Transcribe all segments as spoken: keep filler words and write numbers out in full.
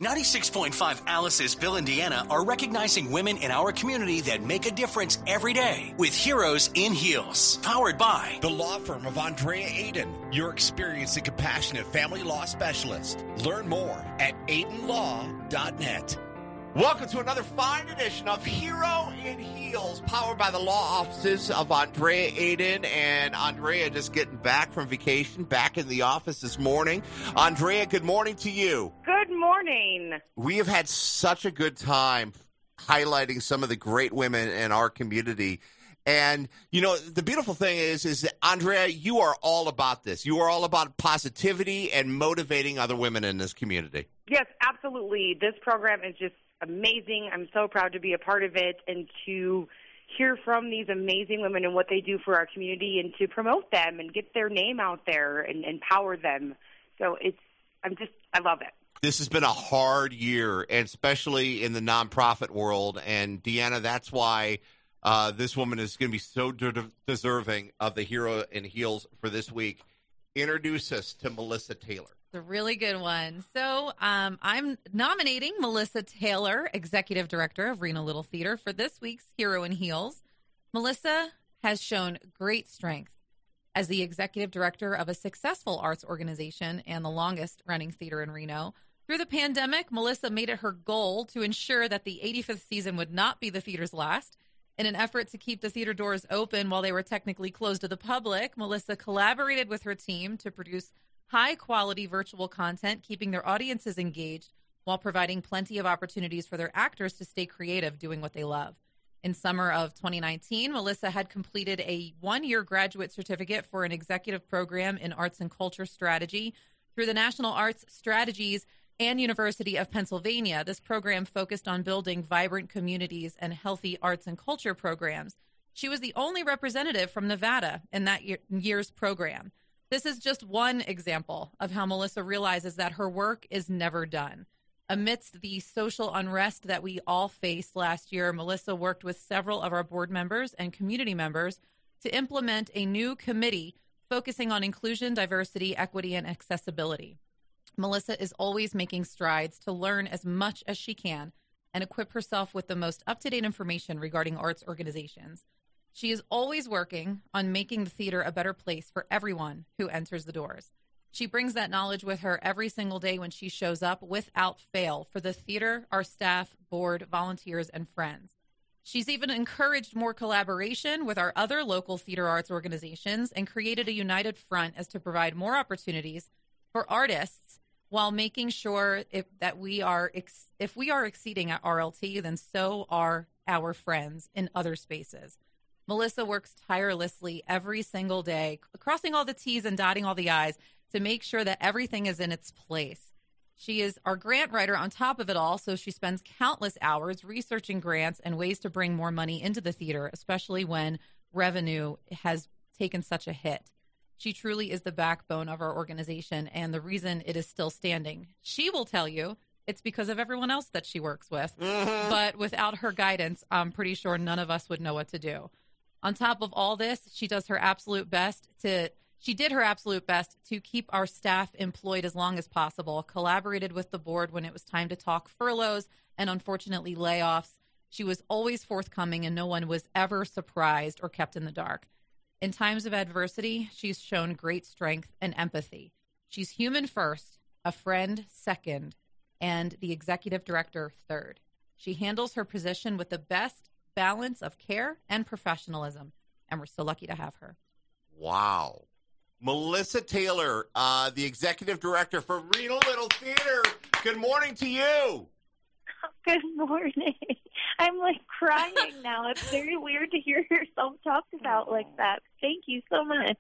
ninety-six point five Alice's Bill Indiana are recognizing women in our community that make a difference every day with Heroes in Heels. Powered by the law firm of Andrea Aiden, your experienced and compassionate family law specialist. Learn more at aiden law dot net. Welcome to another fine edition of Hero in Heels, powered by the law offices of Andrea Aiden. And Andrea just getting back from vacation, back in the office this morning. Andrea, good morning to you. Good morning. We have had such a good time highlighting some of the great women in our community. And, you know, the beautiful thing is, is that, Andrea, you are all about this. You are all about positivity and motivating other women in this community. Yes, absolutely. This program is just amazing. I'm so proud to be a part of it and to hear from these amazing women and what they do for our community and to promote them and get their name out there and empower them. So it's, I'm just, I love it. This has been a hard year, and especially in the nonprofit world. And Deanna, that's why uh, this woman is going to be so de- deserving of the Hero in Heels for this week. Introduce us to Melissa Taylor. A really good one. So um, I'm nominating Melissa Taylor, Executive Director of Reno Little Theater, for this week's Hero in Heels. Melissa has shown great strength as the Executive Director of a successful arts organization and the longest-running theater in Reno. Through the pandemic, Melissa made it her goal to ensure that the eighty-fifth season would not be the theater's last. In an effort to keep the theater doors open while they were technically closed to the public, Melissa collaborated with her team to produce high-quality virtual content, keeping their audiences engaged while providing plenty of opportunities for their actors to stay creative doing what they love. In summer of twenty nineteen, Melissa had completed a one-year graduate certificate for an executive program in arts and culture strategy through the National Arts Strategies and University of Pennsylvania. This program focused on building vibrant communities and healthy arts and culture programs. She was the only representative from Nevada in that year, year's program. This is just one example of how Melissa realizes that her work is never done. Amidst the social unrest that we all faced last year, Melissa worked with several of our board members and community members to implement a new committee focusing on inclusion, diversity, equity, and accessibility. Melissa is always making strides to learn as much as she can and equip herself with the most up-to-date information regarding arts organizations. She is always working on making the theater a better place for everyone who enters the doors. She brings that knowledge with her every single day when she shows up without fail for the theater, our staff, board, volunteers, and friends. She's even encouraged more collaboration with our other local theater arts organizations and created a united front as to provide more opportunities for artists while making sure if, that we are ex- if we are exceeding at R L T, then so are our friends in other spaces. Melissa works tirelessly every single day, crossing all the T's and dotting all the I's to make sure that everything is in its place. She is our grant writer on top of it all, so she spends countless hours researching grants and ways to bring more money into the theater, especially when revenue has taken such a hit. She truly is the backbone of our organization and the reason it is still standing. She will tell you it's because of everyone else that she works with, mm-hmm. but without her guidance, I'm pretty sure none of us would know what to do. On top of all this, she does her absolute best to, she did her absolute best to keep our staff employed as long as possible, collaborated with the board when it was time to talk furloughs and unfortunately layoffs. She was always forthcoming and no one was ever surprised or kept in the dark. In times of adversity, she's shown great strength and empathy. She's human first, a friend second, and the executive director third. She handles her position with the best balance of care and professionalism, and we're so lucky to have her. Wow. Melissa Taylor, uh, the executive director for Reno Little Theater. Good morning to you. Good morning. I'm like crying now. It's very weird to hear yourself talked about like that. Thank you so much.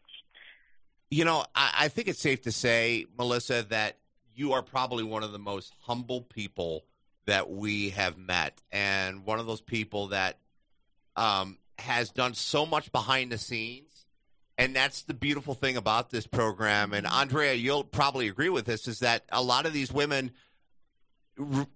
You know, I, I think it's safe to say, Melissa, that you are probably one of the most humble people that we have met, and one of those people that um, has done so much behind the scenes. And that's the beautiful thing about this program. And Andrea, you'll probably agree with this, is that a lot of these women, uh,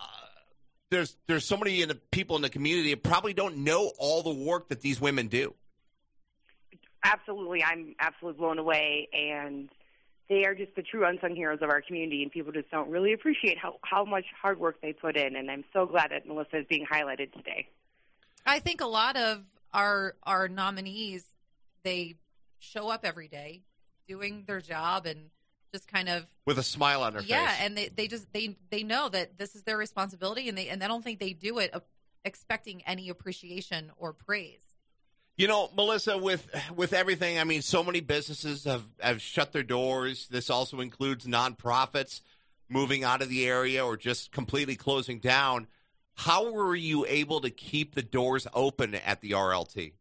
there's there's so many in the people in the community that probably don't know all the work that these women do. Absolutely. I'm absolutely blown away. And they are just the true unsung heroes of our community, and people just don't really appreciate how, how much hard work they put in. And I'm so glad that Melissa is being highlighted today. I think a lot of our our nominees, they show up every day doing their job and just kind of with a smile on their yeah, face. Yeah, and they, they just they they know that this is their responsibility, and they and I don't think they do it uh, expecting any appreciation or praise. You know, Melissa, with with everything, I mean, so many businesses have, have shut their doors. This also includes nonprofits moving out of the area or just completely closing down. How were you able to keep the doors open at the R L T?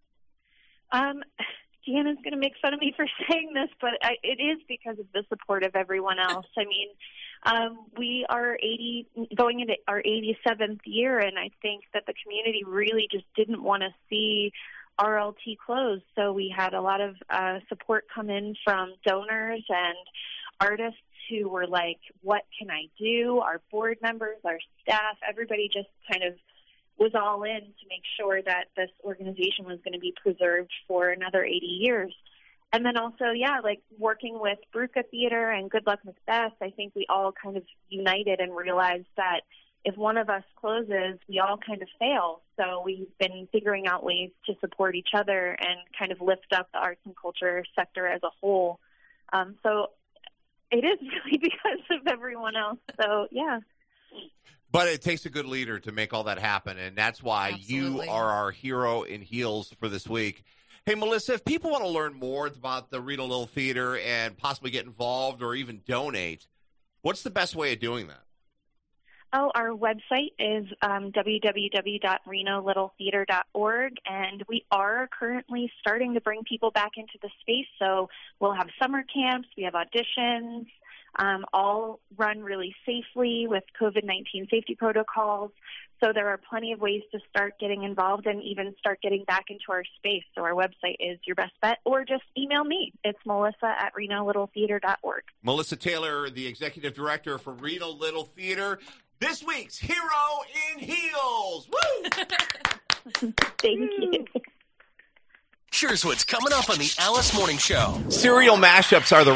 Um, Deanna's going to make fun of me for saying this, but I, it is because of the support of everyone else. I mean, um, we are eighty going into our eighty-seventh year, and I think that the community really just didn't want to see R L T close. So we had a lot of uh, support come in from donors and artists who were like, what can I do? Our board members, our staff, everybody just kind of was all in to make sure that this organization was going to be preserved for another eighty years. And then also, yeah, like working with Bruca Theater and Good Luck Macbeth, I think we all kind of united and realized that if one of us closes, we all kind of fail. So we've been figuring out ways to support each other and kind of lift up the arts and culture sector as a whole. Um, so it is really because of everyone else. So, yeah. But it takes a good leader to make all that happen, and that's why Absolutely. You are our hero in heels for this week. Hey, Melissa, if people want to learn more about the Reno Little Theater and possibly get involved or even donate, what's the best way of doing that? Oh, our website is um, w w w dot reno little theater dot org, and we are currently starting to bring people back into the space. So we'll have summer camps, we have auditions, um, all run really safely with COVID nineteen safety protocols. So there are plenty of ways to start getting involved and even start getting back into our space. So our website is your best bet, or just email me. It's Melissa at reno little theater dot org. Melissa Taylor, the Executive Director for Reno Little Theater. This week's Hero in Heels. Woo! Thank you. Here's what's coming up on the Alice Morning Show. Cereal mashups are the